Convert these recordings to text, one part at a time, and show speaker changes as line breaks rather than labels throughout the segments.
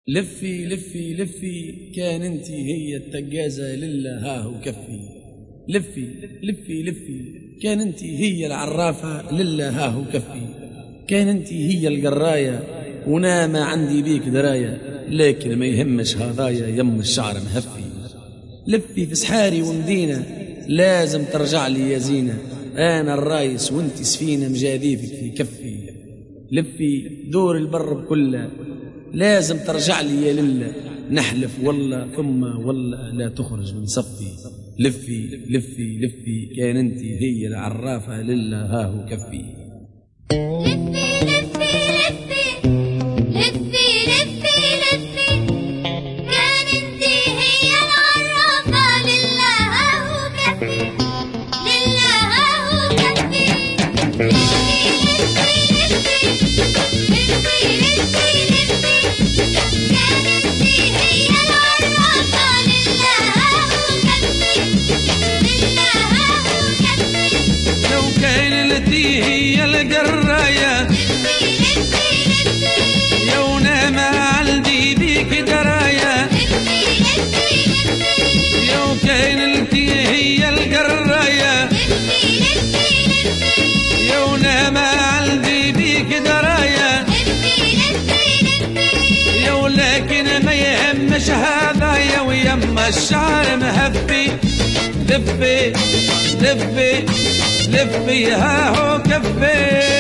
لفي لفي لفي كان انتي هي التجازة لله هاهو كفي. لفي لفي لفي كان انتي هي العرافة لله هاهو كفي. كان انتي هي القراية ونا ما عندي بيك دراية، لكن ما يهمش هذايا يم الشعر مهفي. لفي في سحاري ومدينة لازم ترجع لي يا زينة، أنا الرايس وانتي سفينة مجاديفك في كفي. لفي دور البر بكله لازم ترجع لي يا لله، نحلف والله ثم والله لا تخرج من صفي. لفي لفي لفي كان انتي هي العرافة لله هاهو كفي.
هي القراية يونا ما عندي بيك دراية، يو كاين انتي هي القراية يونا ما عندي بيك دراية، يو لكن ما يهمش هذايا ويما الشعر مهفي. لفي لفي لفي هاهو كفي.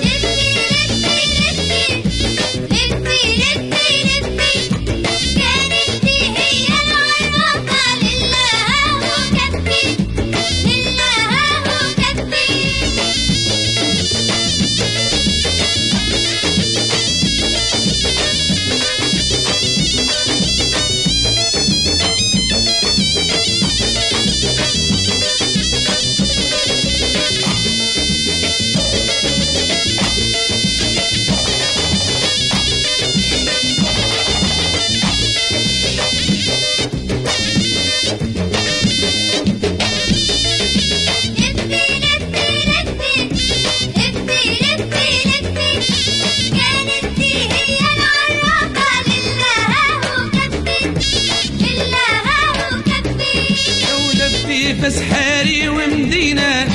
في سحاري ومدينة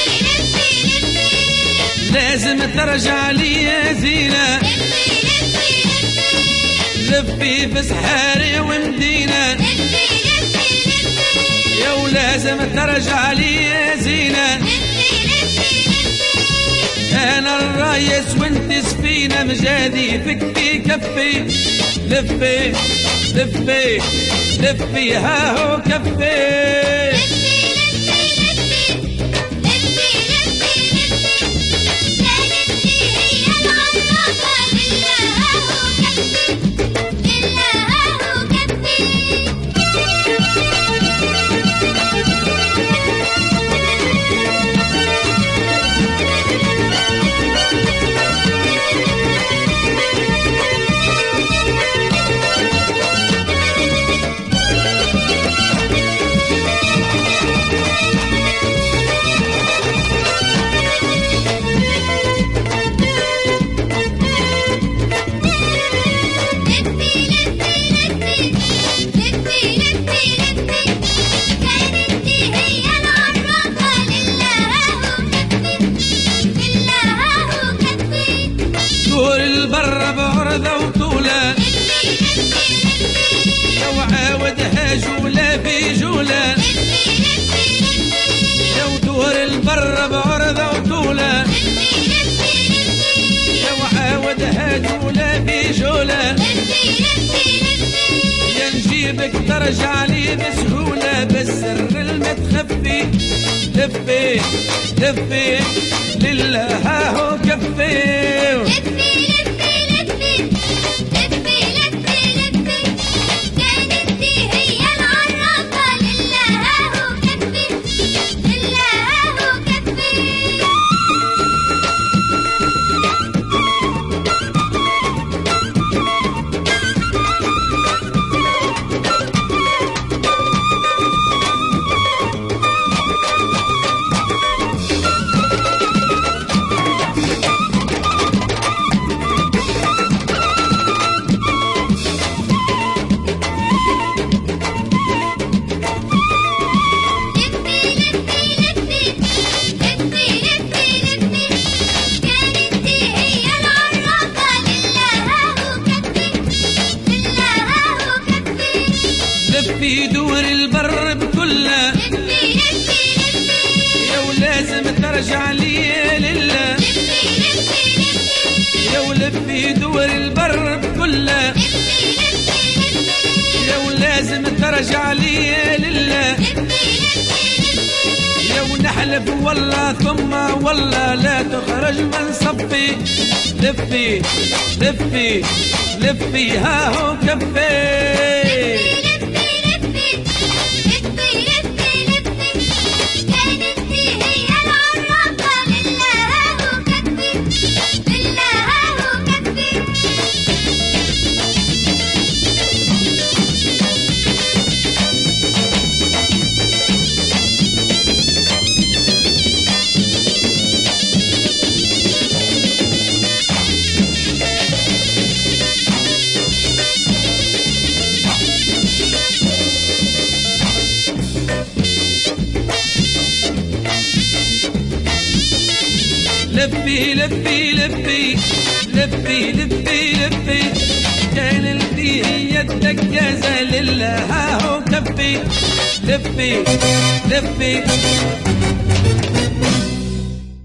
لازم ترجع لي يا زينة. لفي في سحاري ومدينة يو لازم ترجع لي يا زينة، أنا الرايس وانت سفينة مجاديفك في كفي. لفي لفي لفي هاهو كفي. دور البر بعرضة وطولة لو عاودها جولة في جولة، لو دور البر بعرضة وطولة لو عاودها جولة في جولة، يا نجيبك ترجع لي بسهولة بالسر المتخفي. لفي لفي لله هاهو كفي. لفي دور البر بكله يا ولازم ترجع لي لله يا ولفي دور البر بكله يا ولازم ترجع لي لله يا ونحلف والله ثم والله لا تخرج من صفي لفي لفي لفي ها هو كفي لفي لفي لفي لفي لفي لفي كانتي هي الدجازة لله ها هو كفي لفي لفي